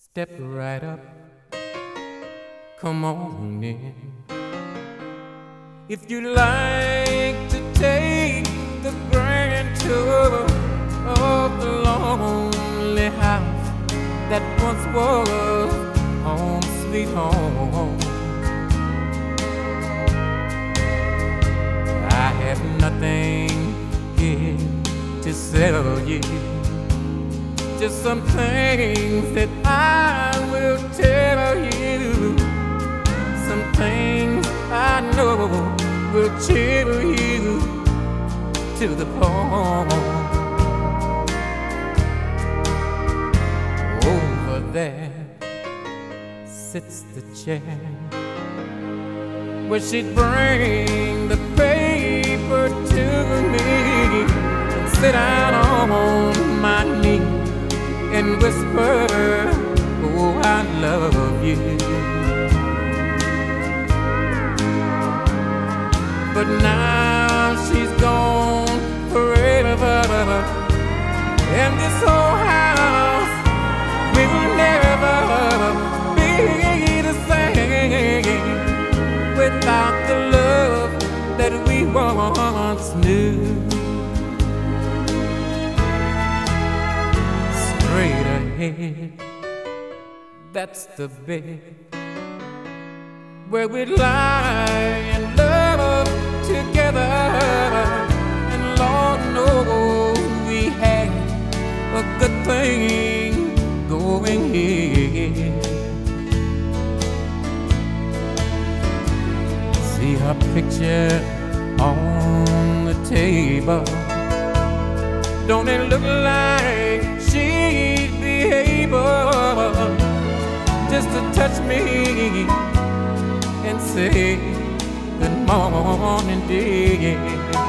Step right up, come on in. If you like to take the grand tour of the lonely house that once was home sweet home, I have nothing here to sell you, just some things that I will tell you, some things I know will chill you to the bone. Over there sits the chair where she'd bring the paper to me and sit down on my knee and whisper, oh, I love you. But now she's gone forever, and this whole house will never be the same without the love that we once knew. Straight ahead, that's the bed where we lie and love together. And Lord knows we had a good thing going here. See her picture on the table, don't it look like she'd be able just to touch me and say good morning, dear.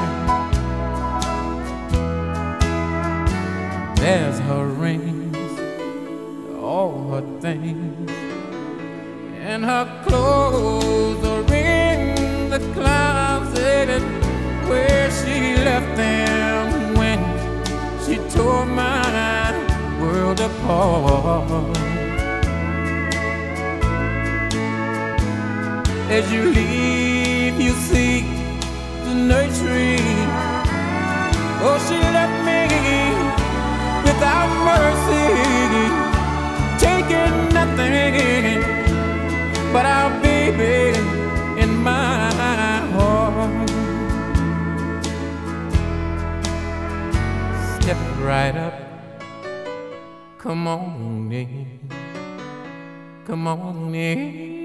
There's her rings, all her things, and her clothes are in the closet where she left them when she tore my world apart. As you leave, you see the nursery. Oh, she left me without mercy, taking nothing but our baby in my heart. Step right up, come on in, come on in.